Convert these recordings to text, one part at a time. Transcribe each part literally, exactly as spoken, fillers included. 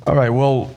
All right, well,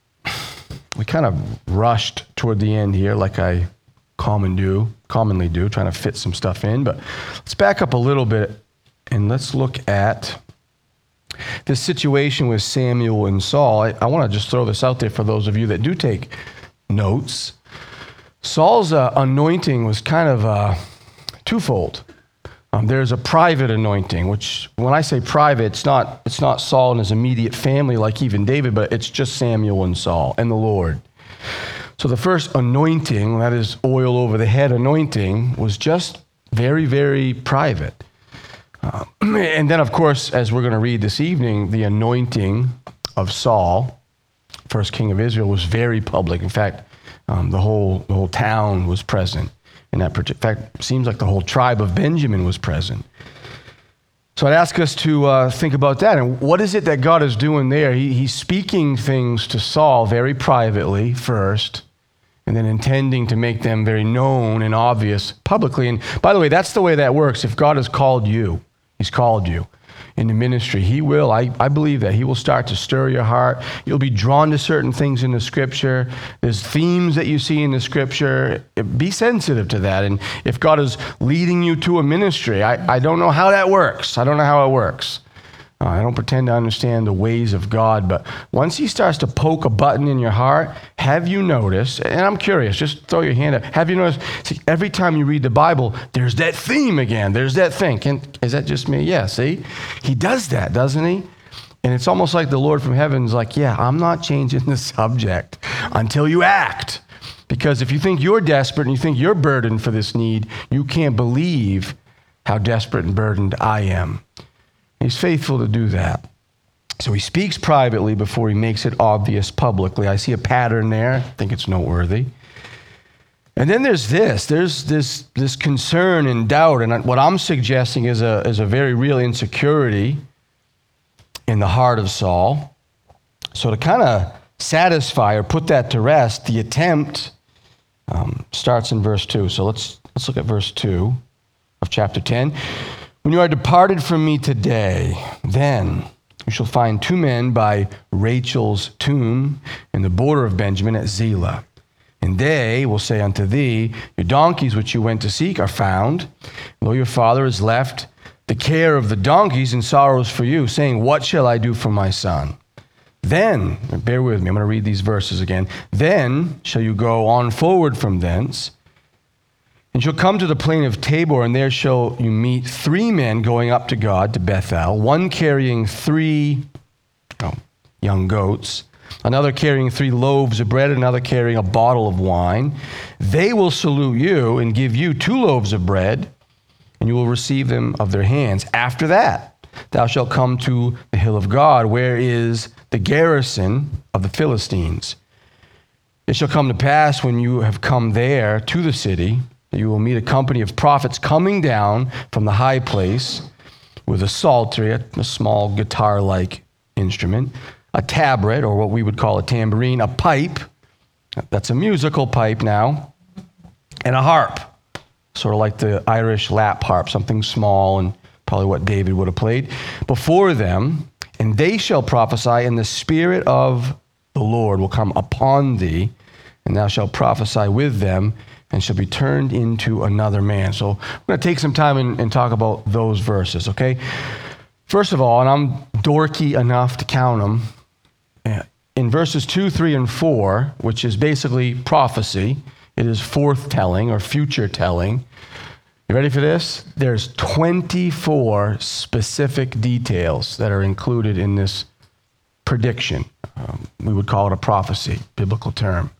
we kind of rushed toward the end here like I common do, commonly do, trying to fit some stuff in. But let's back up a little bit and let's look at this situation with Samuel and Saul. I, I want to just throw this out there for those of you that do take notes. Saul's uh, anointing was kind of uh, twofold. Um, there's a private anointing, which when I say private, it's not it's not Saul and his immediate family like even David, but it's just Samuel and Saul and the Lord. So the first anointing, that is oil over the head anointing, was just very, very private. Uh, and then, of course, as we're going to read this evening, the anointing of Saul, first king of Israel, was very public. In fact, um, the whole the whole town was present. In that particular, in fact, it seems like the whole tribe of Benjamin was present. So I'd ask us to uh, think about that. And what is it that God is doing there? He, he's speaking things to Saul very privately first, and then intending to make them very known and obvious publicly. And by the way, that's the way that works. If God has called you, he's called you into ministry, he will, I, I believe that he will start to stir your heart. You'll be drawn to certain things in the scripture. There's themes that you see in the scripture. Be sensitive to that. And if God is leading you to a ministry, I, I don't know how that works. I don't know how it works. Uh, I don't pretend to understand the ways of God, but once he starts to poke a button in your heart, have you noticed, and I'm curious, just throw your hand up, have you noticed, see, every time you read the Bible, there's that theme again, there's that thing. Can, is that just me? Yeah, see? He does that, doesn't he? And it's almost like the Lord from heaven's like, yeah, I'm not changing the subject until you act. Because if you think you're desperate and you think you're burdened for this need, you can't believe how desperate and burdened I am. He's faithful to do that. So he speaks privately before he makes it obvious publicly. I see a pattern there. I think it's noteworthy. And then there's this. There's this, this concern and doubt. And what I'm suggesting is a, is a very real insecurity in the heart of Saul. So to kind of satisfy or put that to rest, the attempt um, starts in verse two. So let's, let's look at verse two of chapter ten. When you are departed from me today, then you shall find two men by Rachel's tomb in the border of Benjamin at Zelah. And they will say unto thee, your donkeys which you went to seek are found. Though your father has left the care of the donkeys and sorrows for you, saying, what shall I do for my son? Then, bear with me, I'm going to read these verses again. Then shall you go on forward from thence, and shall come to the plain of Tabor, and there shall you meet three men going up to God, to Bethel, one carrying three oh, young goats, another carrying three loaves of bread, another carrying a bottle of wine. They will salute you and give you two loaves of bread, and you will receive them of their hands. After that, thou shalt come to the hill of God, where is the garrison of the Philistines. It shall come to pass when you have come there to the city, you will meet a company of prophets coming down from the high place with a psaltery, a, a small guitar-like instrument, a tabret, or what we would call a tambourine, a pipe, that's a musical pipe now, and a harp, sort of like the Irish lap harp, something small and probably what David would have played, before them, and they shall prophesy, and the Spirit of the Lord will come upon thee, and thou shalt prophesy with them, and shall be turned into another man. So we're going to take some time and, and talk about those verses, okay? First of all, and I'm dorky enough to count them, in verses two, three, and four, which is basically prophecy, it is forthtelling or future telling. You ready for this? There's twenty-four specific details that are included in this prediction. Um, we would call it a prophecy, biblical term.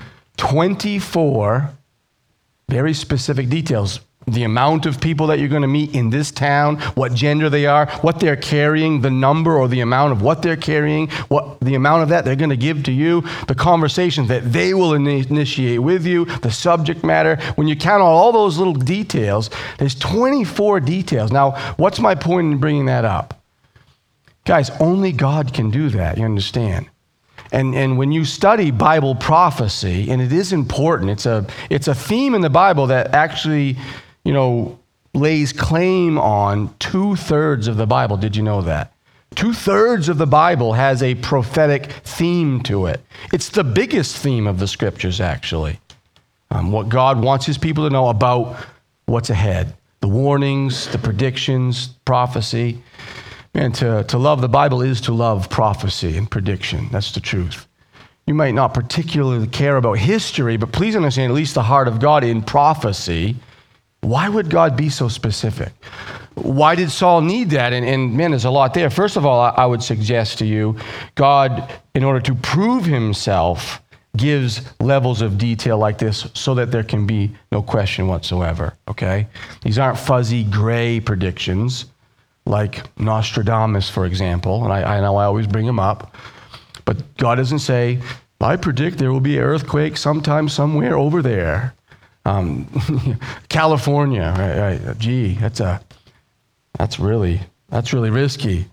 twenty-four very specific details. The amount of people that you're going to meet in this town, what gender they are, what they're carrying, the number or the amount of what they're carrying, what the amount of that they're going to give to you, the conversations that they will initiate with you, the subject matter. When you count on all those little details, there's twenty-four details. Now, what's my point in bringing that up? Guys, only God can do that, you understand? And and when you study Bible prophecy, and it is important, it's a it's a theme in the Bible that actually, you know, lays claim on two-thirds of the Bible. Did you know that? Two-thirds of the Bible has a prophetic theme to it. It's the biggest theme of the scriptures, actually. Um, what God wants his people to know about what's ahead. The warnings, the predictions, prophecy. Man, to, to love the Bible is to love prophecy and prediction. That's the truth. You might not particularly care about history, but please understand at least the heart of God in prophecy. Why would God be so specific? Why did Saul need that? And, and man, there's a lot there. First of all, I, I would suggest to you, God, in order to prove himself, gives levels of detail like this so that there can be no question whatsoever, okay? These aren't fuzzy gray predictions like Nostradamus, for example, and I, I know I always bring him up, but God doesn't say, I predict there will be an earthquake sometime somewhere over there. Um, California, right, right, gee, that's a, that's really, that's really risky.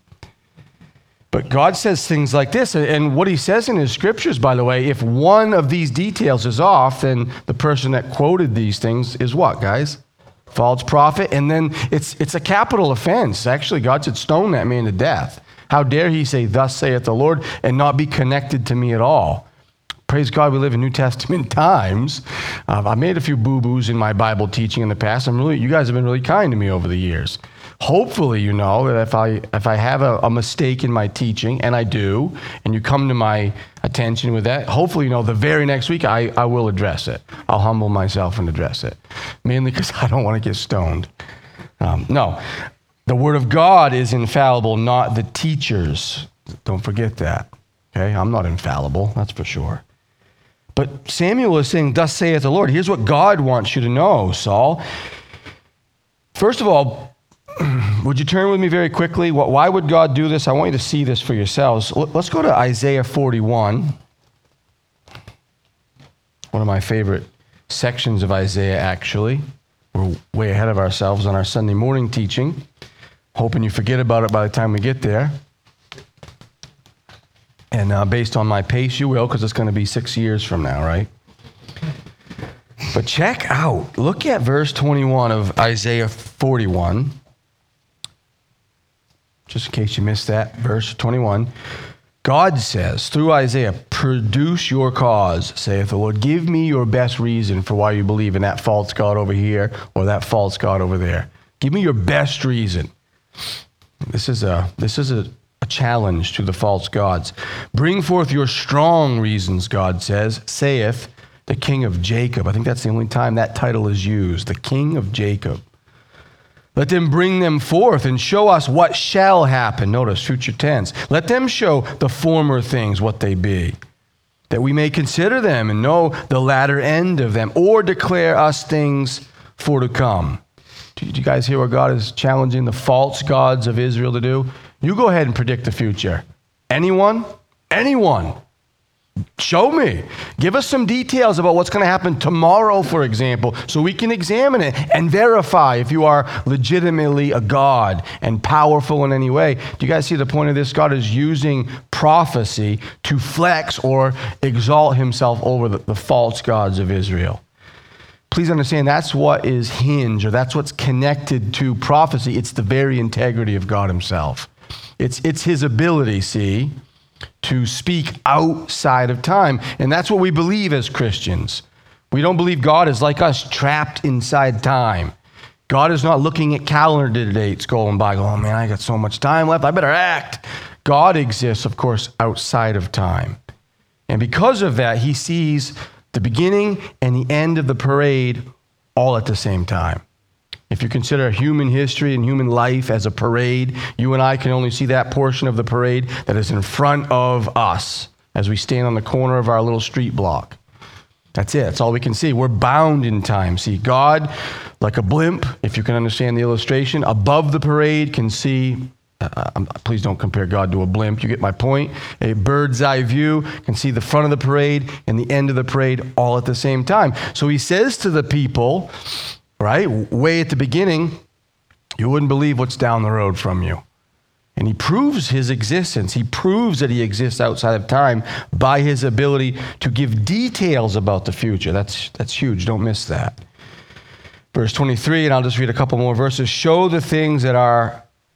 But God says things like this, and what he says in his scriptures, by the way, if one of these details is off, then the person that quoted these things is what, guys? False prophet, and then it's it's a capital offense. Actually, God said, stone that man to death. How dare he say, thus saith the Lord, and not be connected to me at all? Praise God, we live in New Testament times. Uh, I made a few boo-boos in my Bible teaching in the past. I'm really, you guys have been really kind to me over the years. Hopefully, you know that if I if I have a, a mistake in my teaching, and I do, and you come to my attention with that, hopefully, you know, the very next week I, I will address it. I'll humble myself and address it, mainly because I don't want to get stoned. Um, no, the Word of God is infallible, not the teachers. Don't forget that. Okay, I'm not infallible, that's for sure. But Samuel is saying, thus saith the Lord. Here's what God wants you to know, Saul. First of all, would you turn with me very quickly? Why would God do this? I want you to see this for yourselves. Let's go to Isaiah forty-one. One of my favorite sections of Isaiah, actually. We're way ahead of ourselves on our Sunday morning teaching. Hoping you forget about it by the time we get there. And uh, based on my pace, you will, because it's going to be six years from now, right? But check out, look at verse twenty-one of Isaiah forty-one. Just in case you missed that, verse twenty-one. God says, through Isaiah, produce your cause, saith the Lord. Give me your best reason for why you believe in that false god over here or that false god over there. Give me your best reason. This is a, this is a, a challenge to the false gods. Bring forth your strong reasons, God says, saith the King of Jacob. I think that's the only time that title is used, the King of Jacob. Let them bring them forth and show us what shall happen. Notice, future tense. Let them show the former things what they be, that we may consider them and know the latter end of them, or declare us things for to come. Did you guys hear what God is challenging the false gods of Israel to do? You go ahead and predict the future. Anyone? Anyone. Show me. Give us some details about what's going to happen tomorrow, for example, so we can examine it and verify if you are legitimately a God and powerful in any way. Do you guys see the point of this? God is using prophecy to flex or exalt himself over the, the false gods of Israel. Please understand that's what is hinged, or that's what's connected to prophecy. It's the very integrity of God himself. It's, it's his ability, see, to speak outside of time. And that's what we believe as Christians. We don't believe God is like us, trapped inside time. God is not looking at calendar dates going by, going, oh man, I got so much time left, I better act. God exists, of course, outside of time. And because of that, he sees the beginning and the end of the parade all at the same time. If you consider human history and human life as a parade, you and I can only see that portion of the parade that is in front of us as we stand on the corner of our little street block. That's it. That's all we can see. We're bound in time. See, God, like a blimp, if you can understand the illustration, above the parade can see, uh, please don't compare God to a blimp. You get my point. A bird's eye view can see the front of the parade and the end of the parade all at the same time. So he says to the people, right, way at the beginning, you wouldn't believe what's down the road from you. And he proves his existence. He proves that he exists outside of time by his ability to give details about the future. That's, that's huge. Don't miss that. Verse twenty-three, and I'll just read a couple more verses. Show the things that are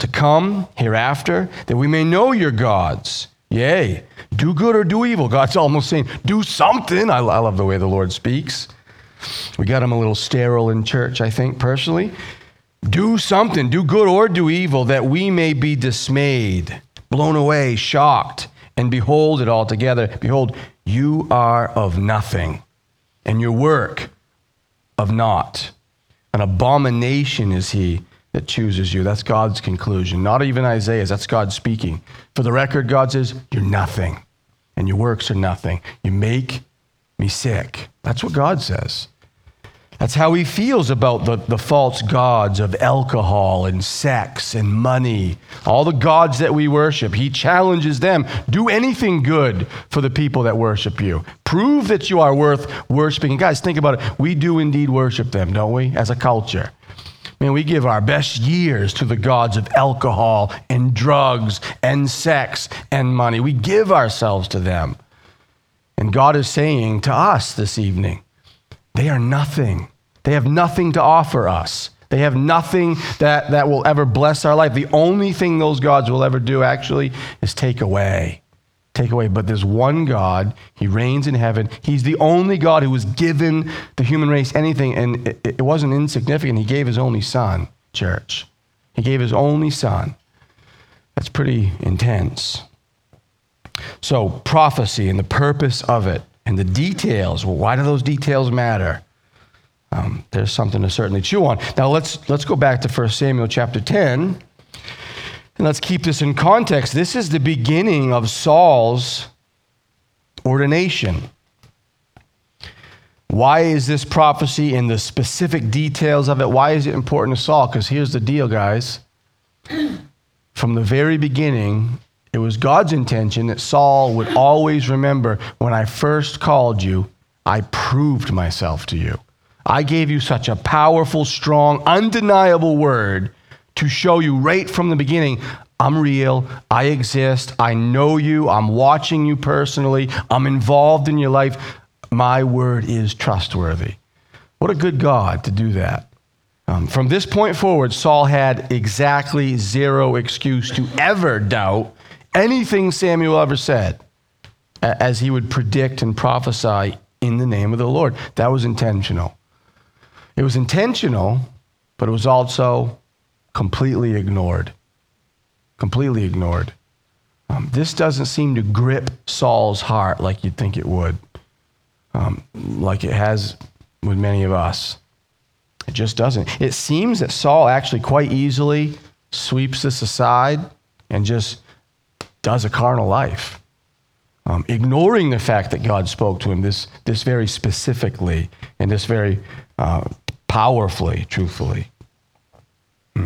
to come hereafter, that we may know your gods. Yea, do good or do evil. God's almost saying, do something. I, I love the way the Lord speaks. We got him a little sterile in church, I think, personally. Do something, do good or do evil, that we may be dismayed, blown away, shocked, and behold it all together. Behold, you are of nothing, and your work of naught. An abomination is he that chooses you. That's God's conclusion. Not even Isaiah's, that's God speaking. For the record, God says, you're nothing, and your works are nothing. You make me sick. That's what God says. That's how he feels about the, the false gods of alcohol and sex and money. All the gods that we worship, he challenges them. Do anything good for the people that worship you. Prove that you are worth worshiping. And guys, think about it. We do indeed worship them, don't we, as a culture? Man, we give our best years to the gods of alcohol and drugs and sex and money. We give ourselves to them. And God is saying to us this evening, they are nothing. They have nothing to offer us. They have nothing that, that will ever bless our life. The only thing those gods will ever do, actually, is take away. Take away. But there's one God. He reigns in heaven. He's the only God who has given the human race anything, and it, it wasn't insignificant. He gave his only son, church. He gave his only son. That's pretty intense. So, prophecy and the purpose of it and the details. Well, why do those details matter? Um, there's something to certainly chew on. Now, let's let's go back to First Samuel chapter ten, and let's keep this in context. This is the beginning of Saul's ordination. Why is this prophecy and the specific details of it, why is it important to Saul? Because here's the deal, guys. From the very beginning, it was God's intention that Saul would always remember, when I first called you, I proved myself to you. I gave you such a powerful, strong, undeniable word to show you right from the beginning, I'm real, I exist, I know you, I'm watching you personally, I'm involved in your life. My word is trustworthy. What a good God to do that. Um, from this point forward, Saul had exactly zero excuse to ever doubt anything Samuel ever said, as he would predict and prophesy in the name of the Lord. That was intentional. It was intentional, but it was also completely ignored. Completely ignored. Um, this doesn't seem to grip Saul's heart like you'd think it would, um, like it has with many of us. It just doesn't. It seems that Saul actually quite easily sweeps this aside and just does a carnal life, um, ignoring the fact that God spoke to him this, this very specifically and this very uh, powerfully, truthfully. Hmm.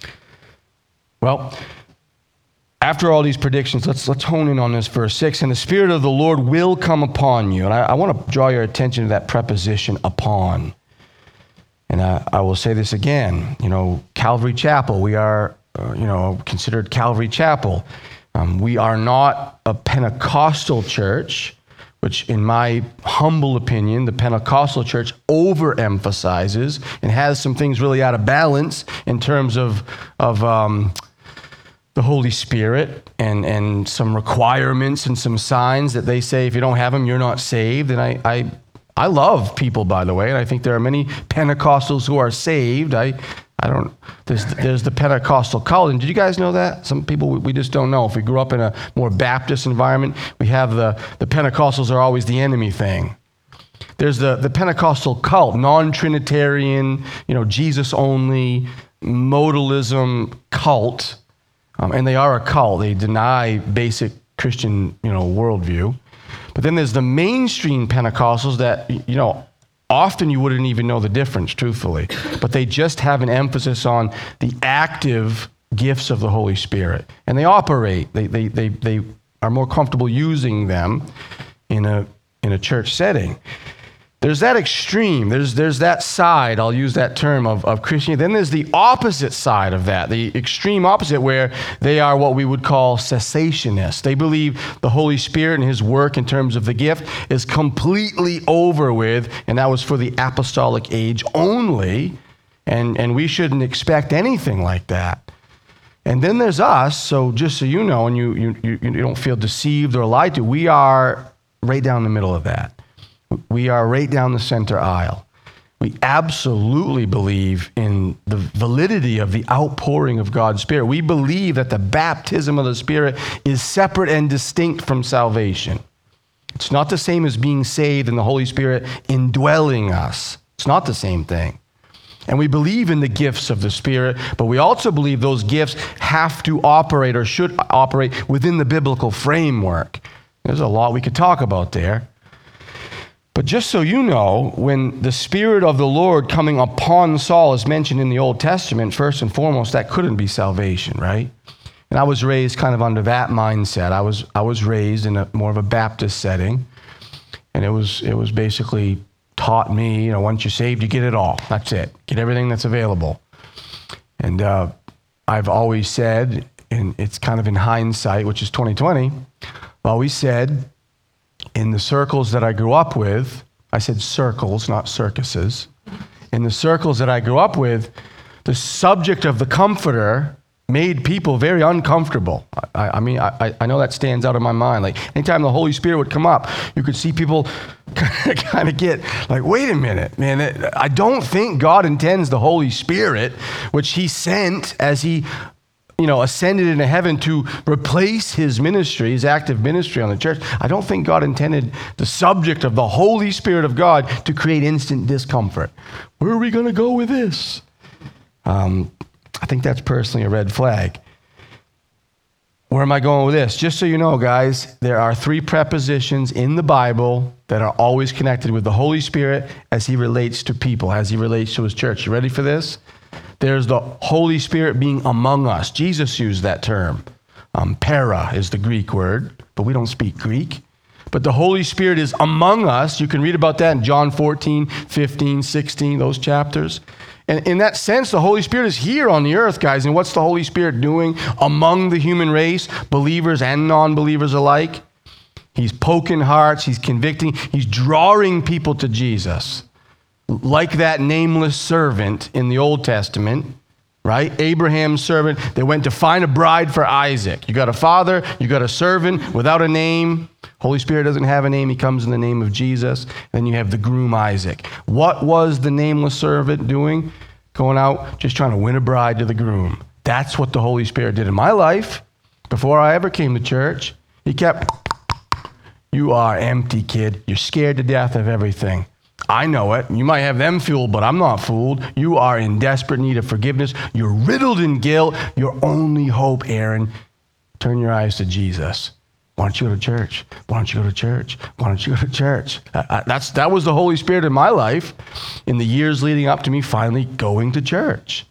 Well, after all these predictions, let's let's hone in on this verse six. And the Spirit of the Lord will come upon you. And I, I want to draw your attention to that preposition, upon. And I, I will say this again. You know, Calvary Chapel, we are, uh, you know, considered Calvary Chapel. Um, we are not a Pentecostal church, which in my humble opinion, the Pentecostal church overemphasizes and has some things really out of balance in terms of, of um, the Holy Spirit and, and some requirements and some signs that they say if you don't have them, you're not saved. And I, I, I love people, by the way, and I think there are many Pentecostals who are saved. I I don't, there's, there's the Pentecostal cult. And did you guys know that? Some people, we, we just don't know. If we grew up in a more Baptist environment, we have the, the Pentecostals are always the enemy thing. There's the, the Pentecostal cult, non-Trinitarian, you know, Jesus only, modalism cult. Um, and they are a cult. They deny basic Christian, you know, worldview. But then there's the mainstream Pentecostals that, you know, often you wouldn't even know the difference, truthfully, but they just have an emphasis on the active gifts of the Holy Spirit. And they operate, they they they, they are more comfortable using them in a in a church setting. There's that extreme, there's there's that side, I'll use that term, of, of Christianity. Then there's the opposite side of that, the extreme opposite, where they are what we would call cessationists. They believe the Holy Spirit and his work in terms of the gift is completely over with, and that was for the apostolic age only, and, and we shouldn't expect anything like that. And then there's us. So just so you know, and you, you, you, you don't feel deceived or lied to, we are right down the middle of that. We are right down the center aisle. We absolutely believe in the validity of the outpouring of God's Spirit. We believe that the baptism of the Spirit is separate and distinct from salvation. It's not the same as being saved and the Holy Spirit indwelling us. It's not the same thing. And we believe in the gifts of the Spirit, but we also believe those gifts have to operate or should operate within the biblical framework. There's a lot we could talk about there. But just so you know, when the Spirit of the Lord coming upon Saul is mentioned in the Old Testament, first and foremost, that couldn't be salvation, right? And I was raised kind of under that mindset. I was I was raised in a more of a Baptist setting, and it was it was basically taught me, you know, once you're saved, you get it all. That's it. Get everything that's available. And uh, I've always said, and it's kind of in hindsight, which is twenty twenty, I've always said, in the circles that I grew up with, I said circles, not circuses. In the circles that I grew up with, the subject of the Comforter made people very uncomfortable. I, I mean, I, I know that stands out in my mind. Like, anytime the Holy Spirit would come up, you could see people kind of get like, wait a minute, man. I don't think God intends the Holy Spirit, which he sent as he you know, ascended into heaven to replace his ministry, his active ministry on the church. I don't think God intended the subject of the Holy Spirit of God to create instant discomfort. Where are we going to go with this? Um, I think that's personally a red flag. Where am I going with this? Just so you know, guys, there are three prepositions in the Bible that are always connected with the Holy Spirit as he relates to people, as he relates to his church. You ready for this? There's the Holy Spirit being among us. Jesus used that term. Um, para is the Greek word, but we don't speak Greek. But the Holy Spirit is among us. You can read about that in John fourteen, fifteen, sixteen, those chapters. And in that sense, the Holy Spirit is here on the earth, guys. And what's the Holy Spirit doing among the human race, believers and non-believers alike? He's poking hearts. He's convicting. He's drawing people to Jesus. Like that nameless servant in the Old Testament, right? Abraham's servant, they went to find a bride for Isaac. You got a father, you got a servant without a name. Holy Spirit doesn't have a name. He comes in the name of Jesus. Then you have the groom Isaac. What was the nameless servant doing? Going out, just trying to win a bride to the groom. That's what the Holy Spirit did in my life before I ever came to church. He kept, you are empty, kid. You're scared to death of everything. I know it. You might have them fooled, but I'm not fooled. You are in desperate need of forgiveness. You're riddled in guilt. Your only hope, Aaron, turn your eyes to Jesus. Why don't you go to church? Why don't you go to church? Why don't you go to church? Uh, that's, that was the Holy Spirit in my life in the years leading up to me finally going to church.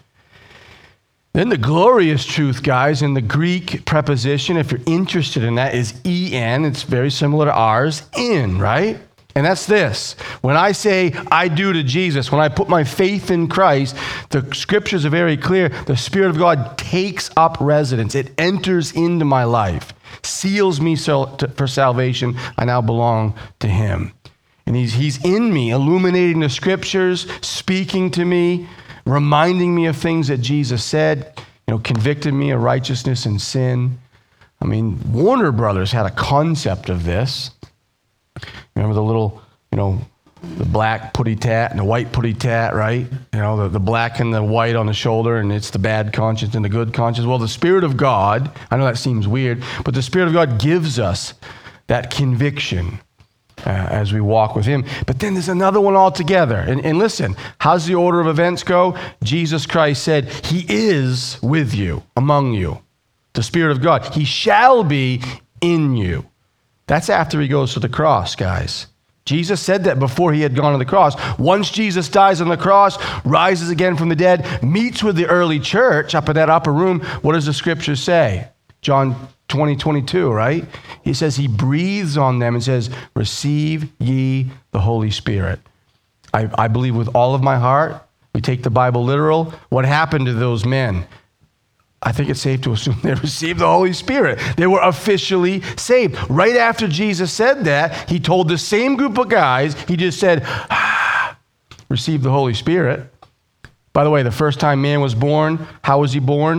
Then the glorious truth, guys, in the Greek preposition, if you're interested in that, is en. It's very similar to ours, in, right? And that's this. When I say I do to Jesus, when I put my faith in Christ, the scriptures are very clear. The Spirit of God takes up residence. It enters into my life, seals me so to, for salvation. I now belong to him. And he's, he's in me, illuminating the scriptures, speaking to me, reminding me of things that Jesus said, you know, convicting me of righteousness and sin. I mean, Warner Brothers had a concept of this. Remember the little, you know, the black putty tat and the white putty tat, right? You know, the, the black and the white on the shoulder, and it's the bad conscience and the good conscience. Well, the Spirit of God, I know that seems weird, but the Spirit of God gives us that conviction uh, as we walk with him. But then there's another one altogether. And, and listen, how's the order of events go? Jesus Christ said, he is with you, among you. The Spirit of God. He shall be in you. That's after he goes to the cross, guys. Jesus said that before he had gone to the cross. Once Jesus dies on the cross, rises again from the dead, meets with the early church up in that upper room, what does the scripture say? John twenty, twenty-two, right? He says he breathes on them and says, receive ye the Holy Spirit. I, I believe with all of my heart, we take the Bible literal. What happened to those men? I think it's safe to assume they received the Holy Spirit. They were officially saved. Right after Jesus said that, he told the same group of guys, he just said, ah, receive the Holy Spirit. By the way, the first time man was born, how was he born?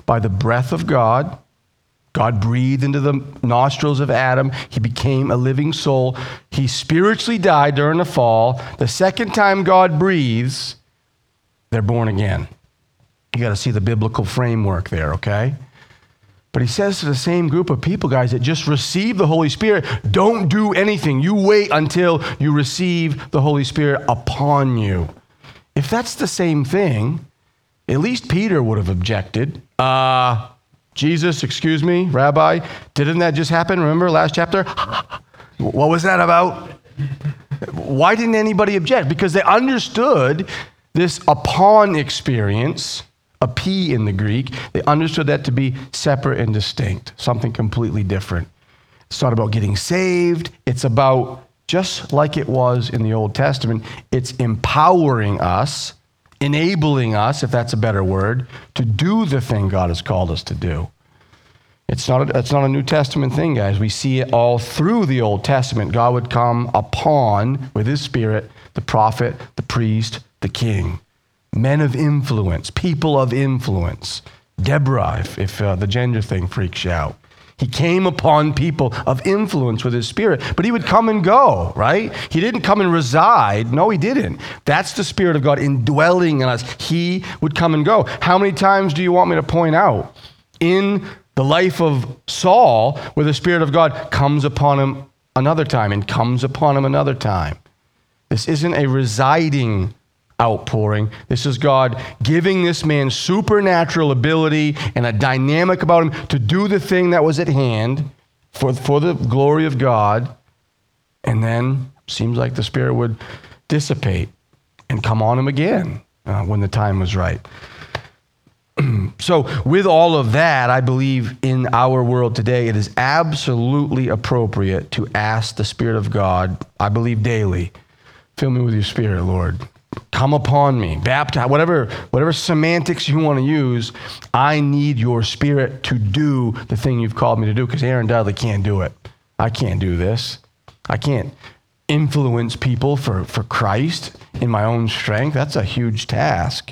by the breath of God. God breathed into the nostrils of Adam. He became a living soul. He spiritually died during the fall. The second time God breathes, they're born again. You got to see the biblical framework there, okay? But he says to the same group of people, guys, that just receive the Holy Spirit, don't do anything. You wait until you receive the Holy Spirit upon you. If that's the same thing, at least Peter would have objected. Uh, Jesus, excuse me, Rabbi, didn't that just happen? Remember last chapter? What was that about? Why didn't anybody object? Because they understood this upon experience, a P in the Greek. They understood that to be separate and distinct, something completely different. It's not about getting saved. It's about, just like it was in the Old Testament, it's empowering us, enabling us, if that's a better word, to do the thing God has called us to do. It's not a, it's not a New Testament thing, guys. We see it all through the Old Testament. God would come upon, with his Spirit, the prophet, the priest, the king. Men of influence, people of influence. Deborah, if, if uh, the gender thing freaks you out. He came upon people of influence with his Spirit, but he would come and go, right? He didn't come and reside. No, he didn't. That's the Spirit of God indwelling in us. He would come and go. How many times do you want me to point out in the life of Saul where the Spirit of God comes upon him another time and comes upon him another time? This isn't a residing outpouring. This is God giving this man supernatural ability and a dynamic about him to do the thing that was at hand for, for the glory of God. And then seems like the Spirit would dissipate and come on him again uh, when the time was right. So with all of that, I believe in our world today, it is absolutely appropriate to ask the Spirit of God, I believe daily, fill me with your Spirit, Lord. Come upon me, baptize, whatever, whatever semantics you want to use. I need your Spirit to do the thing you've called me to do, because Aaron Dudley can't do it. I can't do this. I can't influence people for, for Christ in my own strength. That's a huge task.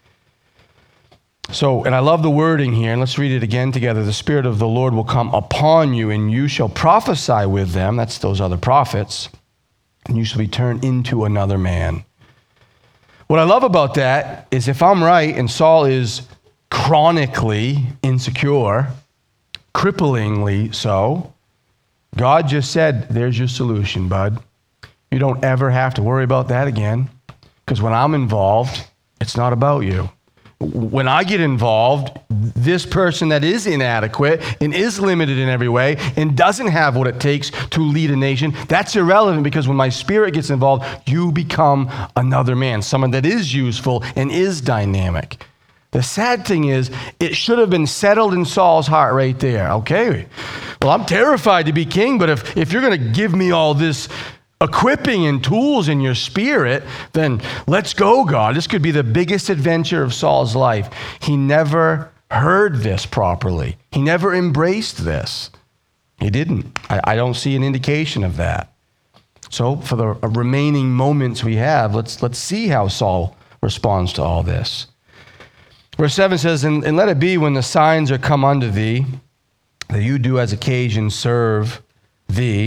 So, and I love the wording here, and let's read it again together. The Spirit of the Lord will come upon you, and you shall prophesy with them. That's those other prophets. And you shall be turned into another man. What I love about that is if I'm right and Saul is chronically insecure, cripplingly so, God just said, there's your solution, bud. You don't ever have to worry about that again, because when I'm involved, it's not about you. When I get involved, this person that is inadequate and is limited in every way and doesn't have what it takes to lead a nation, that's irrelevant, because when my Spirit gets involved, you become another man, someone that is useful and is dynamic. The sad thing is, it should have been settled in Saul's heart right there. Okay, well, I'm terrified to be king, but if, if you're going to give me all this equipping and tools in your Spirit, then let's go, God. This could be the biggest adventure of Saul's life. He never heard this properly. He never embraced this. He didn't. I, I don't see an indication of that. So for the remaining moments we have, let's let's see how Saul responds to all this. Verse seven says, and, and let it be when the signs are come unto thee, that you do as occasion serve thee,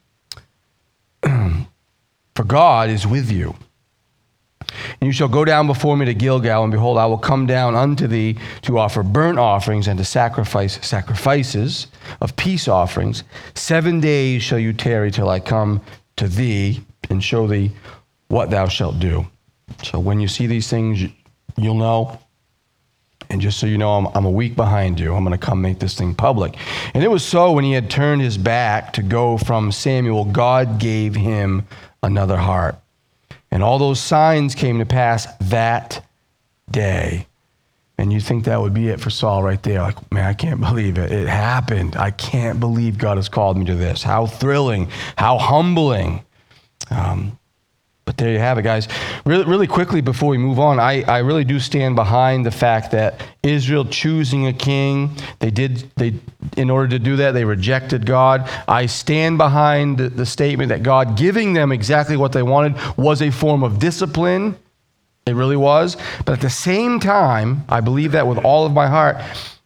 for God is with you. And you shall go down before me to Gilgal, and behold, I will come down unto thee to offer burnt offerings and to sacrifice sacrifices of peace offerings. Seven days shall you tarry till I come to thee and show thee what thou shalt do. So when you see these things, you'll know. And just so you know, I'm, I'm a week behind you. I'm going to come make this thing public. And it was so when he had turned his back to go from Samuel, God gave him another heart. And all those signs came to pass that day. And you think that would be it for Saul right there. Like, man, I can't believe it. It happened. I can't believe God has called me to this. How thrilling. How humbling. Um, But there you have it, guys. Really, really quickly before we move on, I, I really do stand behind the fact that Israel choosing a king, they did, they, in order to do that, they rejected God. I stand behind the, the statement that God giving them exactly what they wanted was a form of discipline. It really was. But at the same time, I believe that with all of my heart,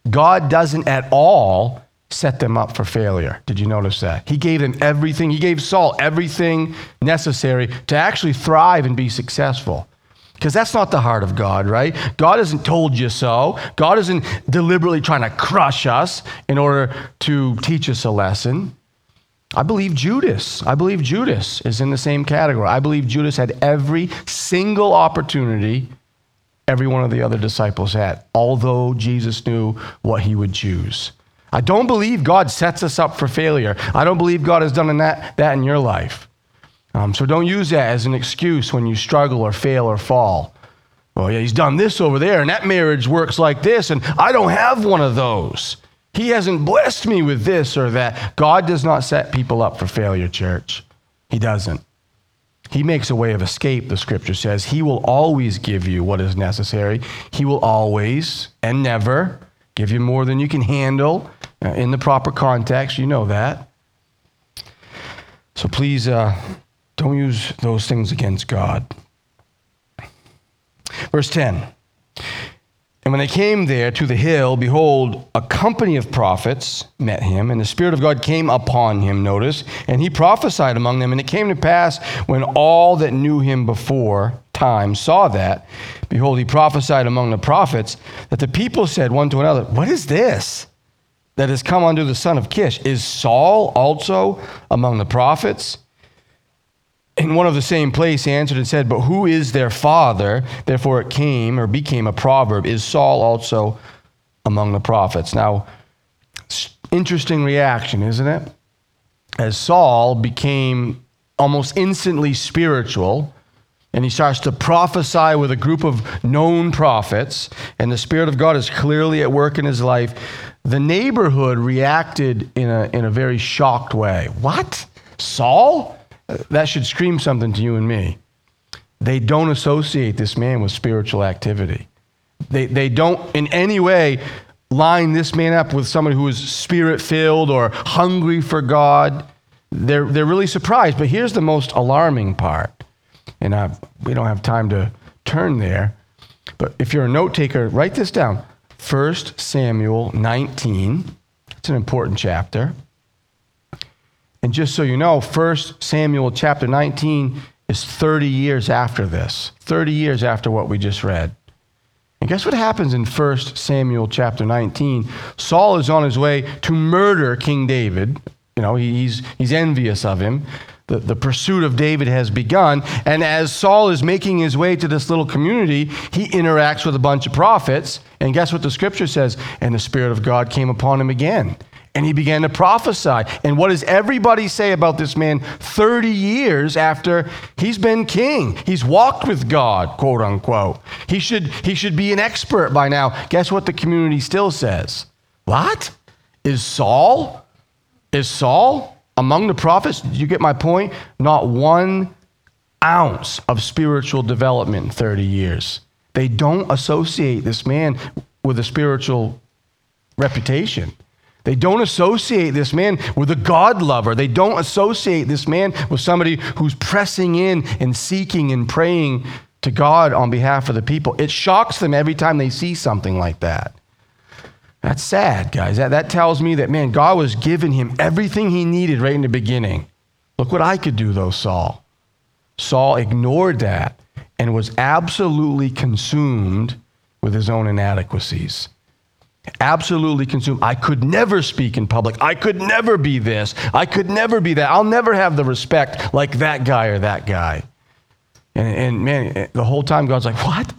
God doesn't at all set them up for failure. Did you notice that? He gave them everything. He gave Saul everything necessary to actually thrive and be successful. Because that's not the heart of God, right? God hasn't told you so. God isn't deliberately trying to crush us in order to teach us a lesson. I believe Judas. I believe Judas is in the same category. I believe Judas had every single opportunity every one of the other disciples had, although Jesus knew what he would choose. I don't believe God sets us up for failure. I don't believe God has done that, that in your life. Um, so don't use that as an excuse when you struggle or fail or fall. Well, yeah, he's done this over there, and that marriage works like this, and I don't have one of those. He hasn't blessed me with this or that. God does not set people up for failure, church. He doesn't. He makes a way of escape, the scripture says. He will always give you what is necessary. He will always and never give you more than you can handle uh, in the proper context. You know that. So please uh, don't use those things against God. Verse ten. And when they came there to the hill, behold, a company of prophets met him, and the Spirit of God came upon him, notice, and he prophesied among them. And it came to pass, when all that knew him before time saw that, behold, he prophesied among the prophets, that the people said one to another, what is this that has come unto the son of Kish? Is Saul also among the prophets? And one of the same place answered and said, but who is their father? Therefore it came or became a proverb. Is Saul also among the prophets? Now, interesting reaction, isn't it? As Saul became almost instantly spiritual, and he starts to prophesy with a group of known prophets, and the Spirit of God is clearly at work in his life, the neighborhood reacted in a, in a very shocked way. What? Saul? That should scream something to you and me. They don't associate this man with spiritual activity. They, they don't in any way line this man up with someone who is spirit-filled or hungry for God. They're, they're really surprised. But here's the most alarming part. And I, we don't have time to turn there. But if you're a note taker, write this down. First Samuel nineteen. It's an important chapter. And just so you know, First Samuel chapter nineteen is thirty years after this. thirty years after what we just read. And guess what happens in First Samuel chapter nineteen? Saul is on his way to murder King David. You know, he's, he's envious of him. The, the pursuit of David has begun. And as Saul is making his way to this little community, he interacts with a bunch of prophets. And guess what the scripture says? And the Spirit of God came upon him again. And he began to prophesy. And what does everybody say about this man thirty years after he's been king? He's walked with God, quote unquote. He should, he should be an expert by now. Guess what the community still says? What? Is Saul? Is Saul among the prophets? Did you get my point? Not one ounce of spiritual development in thirty years. They don't associate this man with a spiritual reputation. They don't associate this man with a God lover. They don't associate this man with somebody who's pressing in and seeking and praying to God on behalf of the people. It shocks them every time they see something like that. That's sad, guys. That, that tells me that, man, God was giving him everything he needed right in the beginning. Look what I could do, though, Saul. Saul ignored that and was absolutely consumed with his own inadequacies. Absolutely consumed. I could never speak in public. I could never be this. I could never be that. I'll never have the respect like that guy or that guy. And, and man, the whole time God's like, what?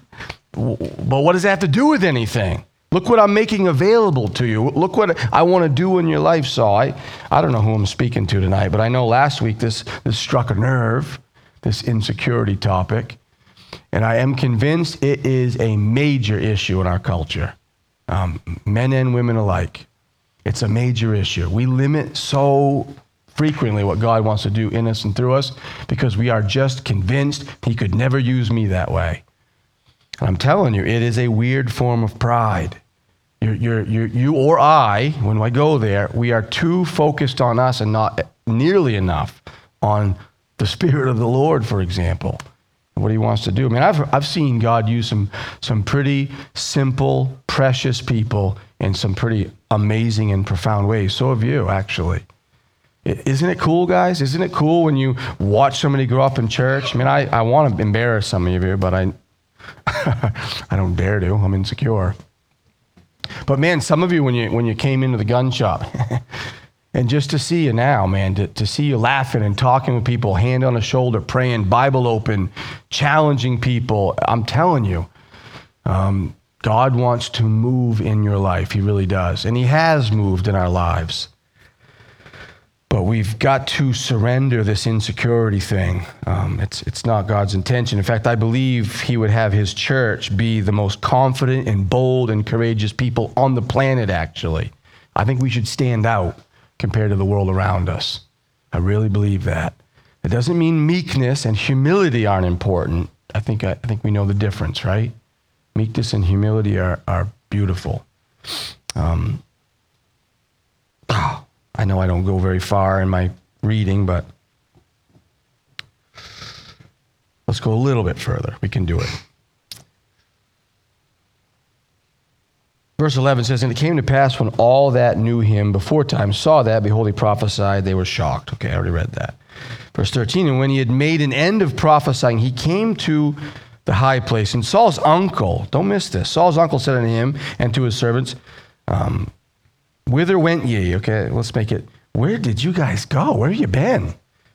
But what does that have to do with anything? Look what I'm making available to you. Look what I want to do in your life, Saul. I, I don't know who I'm speaking to tonight, but I know last week this, this struck a nerve, this insecurity topic. And I am convinced it is a major issue in our culture. Um, men and women alike. It's a major issue. We limit so frequently what God wants to do in us and through us because we are just convinced he could never use me that way. And I'm telling you, it is a weird form of pride. You're, you're, you're, you or I, when I go there, we are too focused on us and not nearly enough on the Spirit of the Lord, for example. What he wants to do. I mean, I've I've seen God use some some pretty simple, precious people in some pretty amazing and profound ways. So have you, actually. Isn't it cool, guys? Isn't it cool when you watch somebody grow up in church? I mean, I, I want to embarrass some of you, but I, I don't dare to. I'm insecure. But man, some of you, when you when you came into the gun shop, and just to see you now, man, to, to see you laughing and talking with people, hand on the shoulder, praying, Bible open, challenging people, I'm telling you, um, God wants to move in your life. He really does. And he has moved in our lives. But we've got to surrender this insecurity thing. Um, it's it's not God's intention. In fact, I believe he would have his church be the most confident and bold and courageous people on the planet, actually. I think we should stand out compared to the world around us. I really believe that. It doesn't mean meekness and humility aren't important. I think I, I think we know the difference, right? Meekness and humility are, are beautiful. Um, oh. I know I don't go very far in my reading, but let's go a little bit further. We can do it. Verse eleven says, and it came to pass when all that knew him before time saw that, behold, he prophesied, they were shocked. Okay, I already read that. Verse thirteen, and when he had made an end of prophesying, he came to the high place. And Saul's uncle, don't miss this, Saul's uncle said unto him and to his servants, um, whither went ye? Okay, let's make it, where did you guys go? Where have you been?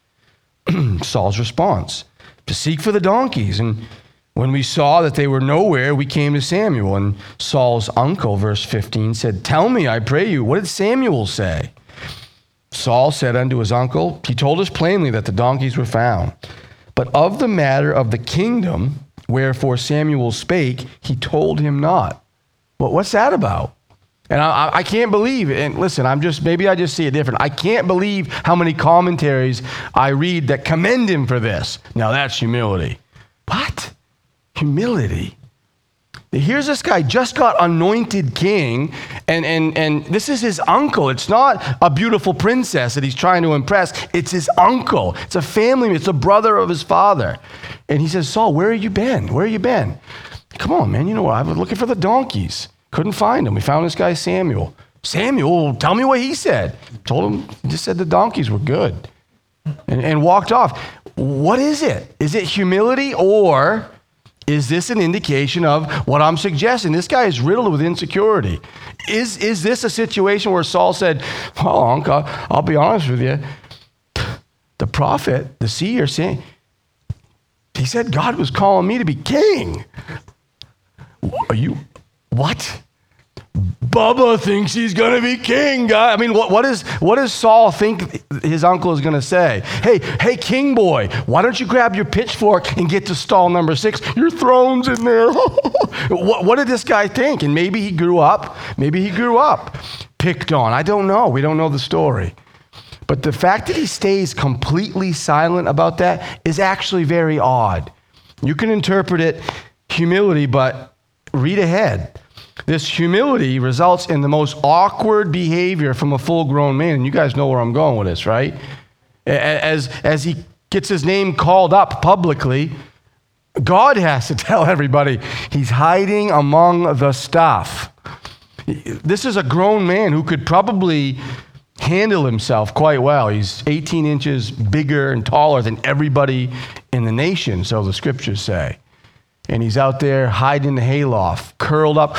Saul's response, to seek for the donkeys. And when we saw that they were nowhere, we came to Samuel. And Saul's uncle, verse fifteen, said, tell me, I pray you, what did Samuel say? Saul said unto his uncle, he told us plainly that the donkeys were found. But of the matter of the kingdom, wherefore Samuel spake, he told him not. Well, what's that about? And I, I can't believe, and listen, I'm just, maybe I just see it different. I can't believe how many commentaries I read that commend him for this. Now that's humility. What? Humility? Here's this guy just got anointed king, and, and, and this is his uncle. It's not a beautiful princess that he's trying to impress. It's his uncle. It's a family, it's a brother of his father. And he says, Saul, where have you been? Where have you been? Come on, man, you know what? I was looking for the donkeys. Couldn't find him. We found this guy, Samuel. Samuel, tell me what he said. Told him, he just said the donkeys were good. And, and walked off. What is it? Is it humility, or is this an indication of what I'm suggesting? This guy is riddled with insecurity. Is, is this a situation where Saul said, well, uncle, I'll be honest with you. The prophet, the seer, saying, he said God was calling me to be king. Are you... What? Bubba thinks he's going to be king, guy. I mean, what, what, is, what does Saul think his uncle is going to say? Hey, hey, king boy, why don't you grab your pitchfork and get to stall number six? Your throne's in there. what, what did this guy think? And maybe he grew up, maybe he grew up picked on. I don't know. We don't know the story. But the fact that he stays completely silent about that is actually very odd. You can interpret it humility, but read ahead. This humility results in the most awkward behavior from a full-grown man. And you guys know where I'm going with this, right? As, as he gets his name called up publicly, God has to tell everybody he's hiding among the stuff. This is a grown man who could probably handle himself quite well. He's eighteen inches bigger and taller than everybody in the nation, so the scriptures say. And he's out there hiding in the hayloft, curled up,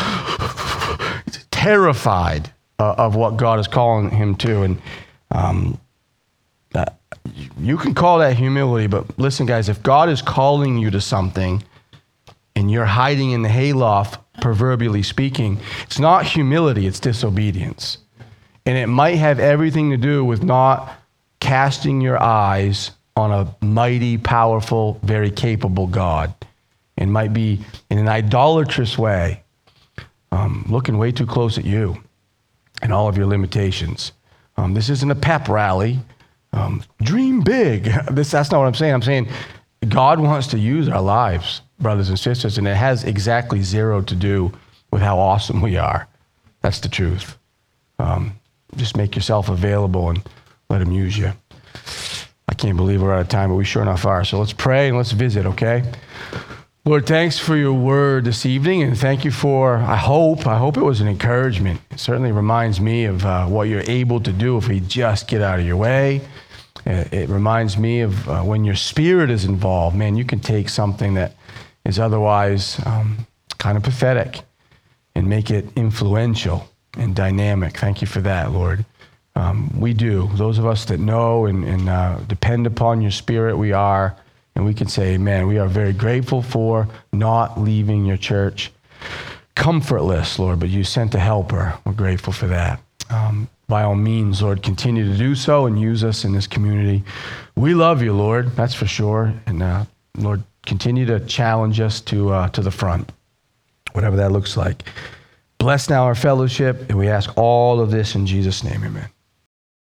terrified uh, of what God is calling him to. And um, uh, you can call that humility, but listen, guys, if God is calling you to something and you're hiding in the hayloft, proverbially speaking, it's not humility, it's disobedience. And it might have everything to do with not casting your eyes on a mighty, powerful, very capable God. And might be in an idolatrous way, um, looking way too close at you and all of your limitations. Um, this isn't a pep rally. Um, dream big. This, that's not what I'm saying. I'm saying God wants to use our lives, brothers and sisters, and it has exactly zero to do with how awesome we are. That's the truth. Um, just make yourself available and let him use you. I can't believe we're out of time, but we sure enough are. So let's pray and let's visit, okay? Lord, thanks for your word this evening, and thank you for, I hope, I hope it was an encouragement. It certainly reminds me of uh, what you're able to do if we just get out of your way. It, it reminds me of uh, when your spirit is involved, man, you can take something that is otherwise um, kind of pathetic and make it influential and dynamic. Thank you for that, Lord. Um, we do. Those of us that know and, and uh, depend upon your spirit, we are. And we can say, man, we are very grateful for not leaving your church comfortless, Lord, but you sent a helper. We're grateful for that. Um, by all means, Lord, continue to do so and use us in this community. We love you, Lord, that's for sure. And uh, Lord, continue to challenge us to uh, to the front, whatever that looks like. Bless now our fellowship, and we ask all of this in Jesus' name, amen.